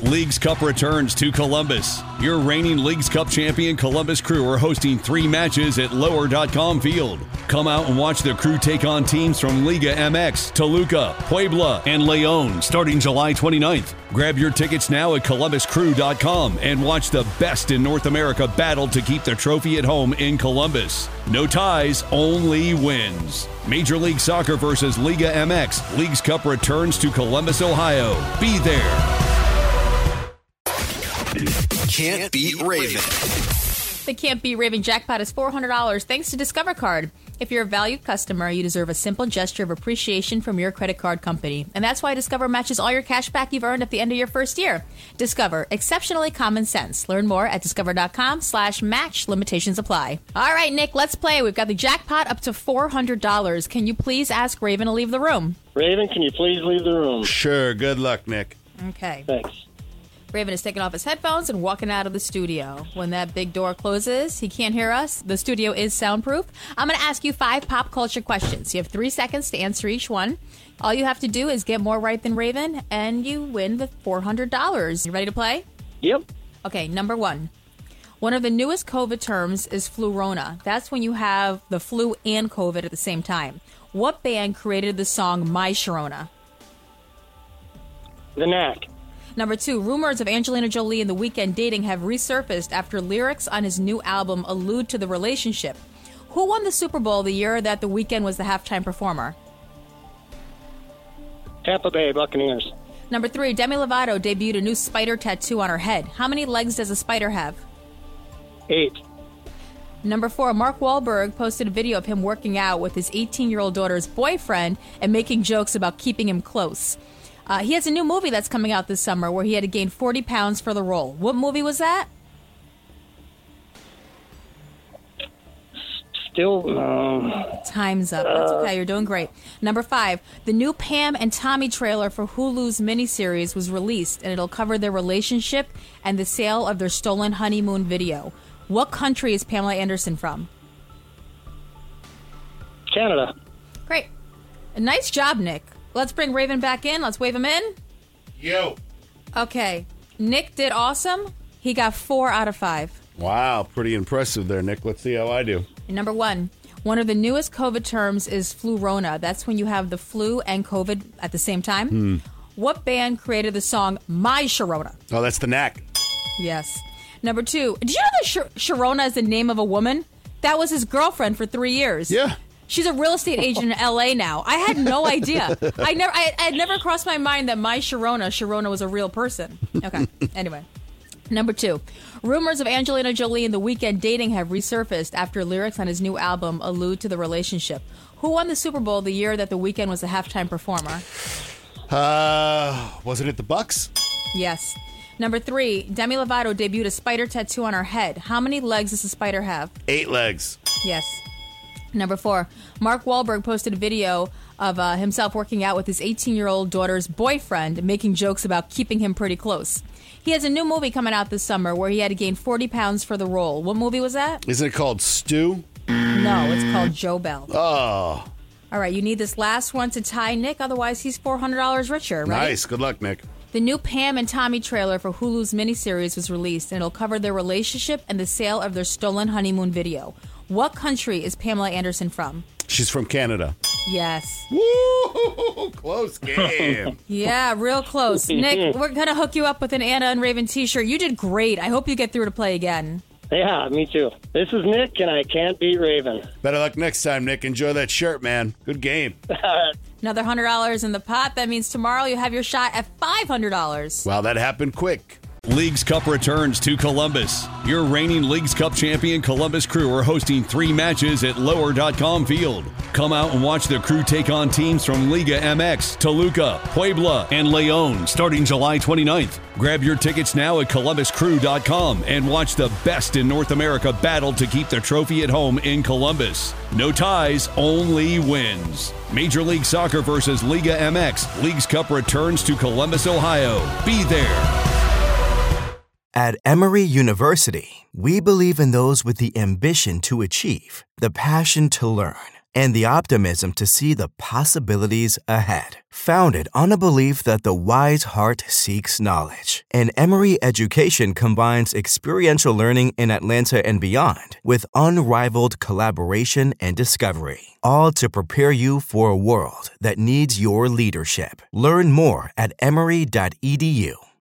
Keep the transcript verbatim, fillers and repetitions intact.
Leagues Cup returns to Columbus. Your reigning Leagues Cup champion Columbus Crew are hosting three matches at lower dot com Field. Come out and watch the Crew take on teams from Liga M X, Toluca, Puebla, and León starting July twenty-ninth. Grab your tickets now at columbus crew dot com and watch the best in North America battle to keep the trophy at home in Columbus. No ties, only wins. Major League Soccer versus Liga M X. Leagues Cup returns to Columbus, Ohio. Be there. Can't beat Raven. The Can't Beat Raven jackpot is four hundred dollars thanks to Discover Card. If you're a valued customer, you deserve a simple gesture of appreciation from your credit card company. And that's why Discover matches all your cash back you've earned at the end of your first year. Discover. Exceptionally common sense. Learn more at discover.com slash match. Limitations apply. All right, Nick, let's play. We've got the jackpot up to four hundred dollars. Can you please ask Raven to leave the room? Raven, can you please leave the room? Sure. Good luck, Nick. Okay. Thanks. Raven is taking off his headphones and walking out of the studio. When that big door closes, he can't hear us. The studio is soundproof. I'm going to ask you five pop culture questions. You have three seconds to answer each one. All you have to do is get more right than Raven, and you win the four hundred dollars. You ready to play? Yep. Okay, number one. One of the newest COVID terms is Flurona. That's when you have the flu and COVID at the same time. What band created the song My Sharona? The Knack. Number two, rumors of Angelina Jolie and The Weeknd dating have resurfaced after lyrics on his new album allude to the relationship. Who won the Super Bowl the year that The Weeknd was the halftime performer? Tampa Bay Buccaneers. Number three, Demi Lovato debuted a new spider tattoo on her head. How many legs does a spider have? Eight. Number four, Mark Wahlberg posted a video of him working out with his eighteen-year-old daughter's boyfriend and making jokes about keeping him close. Uh, he has a new movie that's coming out this summer where he had to gain forty pounds for the role. What movie was that? Still, um... Time's up. That's okay. You're doing great. Number five, the new Pam and Tommy trailer for Hulu's miniseries was released, and it'll cover their relationship and the sale of their stolen honeymoon video. What country is Pamela Anderson from? Canada. Great. Nice job, Nick. Let's bring Raven back in. Let's wave him in. Yo. Okay. Nick did awesome. He got four out of five. Wow, pretty impressive there, Nick. Let's see how I do. Number one, one of the newest COVID terms is Flurona. That's when you have the flu and COVID at the same time. Hmm. What band created the song My Sharona? Oh, that's The Knack. Yes. Number two, did you know that Sh- Sharona is the name of a woman? That was his girlfriend for three years. Yeah. She's a real estate agent in L A now. I had no idea. I never, I, I had never crossed my mind that My Sharona, Sharona was a real person. Okay. Anyway. Number two, rumors of Angelina Jolie and The Weeknd dating have resurfaced after lyrics on his new album allude to the relationship. Who won the Super Bowl the year that The Weeknd was the halftime performer? Uh, wasn't it the Bucks? Yes. Number three, Demi Lovato debuted a spider tattoo on her head. How many legs does a spider have? Eight legs. Yes. Number four, Mark Wahlberg posted a video of uh, himself working out with his eighteen-year-old daughter's boyfriend, making jokes about keeping him pretty close. He has a new movie coming out this summer where he had to gain forty pounds for the role. What movie was that? Isn't it called Stew? No, it's called Joe Bell. Oh. All right, you need this last one to tie Nick, otherwise he's four hundred dollars richer, right? Nice. Good luck, Nick. The new Pam and Tommy trailer for Hulu's miniseries was released, and it'll cover their relationship and the sale of their stolen honeymoon video. What country is Pamela Anderson from? She's from Canada. Yes. Woo! Close game. Yeah, real close. Nick, we're going to hook you up with an Anna and Raven t-shirt. You did great. I hope you get through to play again. Yeah, me too. This is Nick, and I can't beat Raven. Better luck next time, Nick. Enjoy that shirt, man. Good game. Another one hundred dollars in the pot. That means tomorrow you have your shot at five hundred dollars. Wow, that happened quick. Leagues Cup returns to Columbus. Your reigning Leagues Cup champion Columbus Crew are hosting three matches at lower dot com Field. Come out and watch the Crew take on teams from Liga M X, Toluca, Puebla, and León starting July twenty-ninth. Grab your tickets now at columbus crew dot com and watch the best in North America battle to keep the trophy at home in Columbus. No ties, only wins. Major League Soccer versus Liga M X. Leagues Cup returns to Columbus, Ohio. Be there. At Emory University, we believe in those with the ambition to achieve, the passion to learn, and the optimism to see the possibilities ahead. Founded on a belief that the wise heart seeks knowledge, and Emory Education combines experiential learning in Atlanta and beyond with unrivaled collaboration and discovery, all to prepare you for a world that needs your leadership. Learn more at emory dot e d u.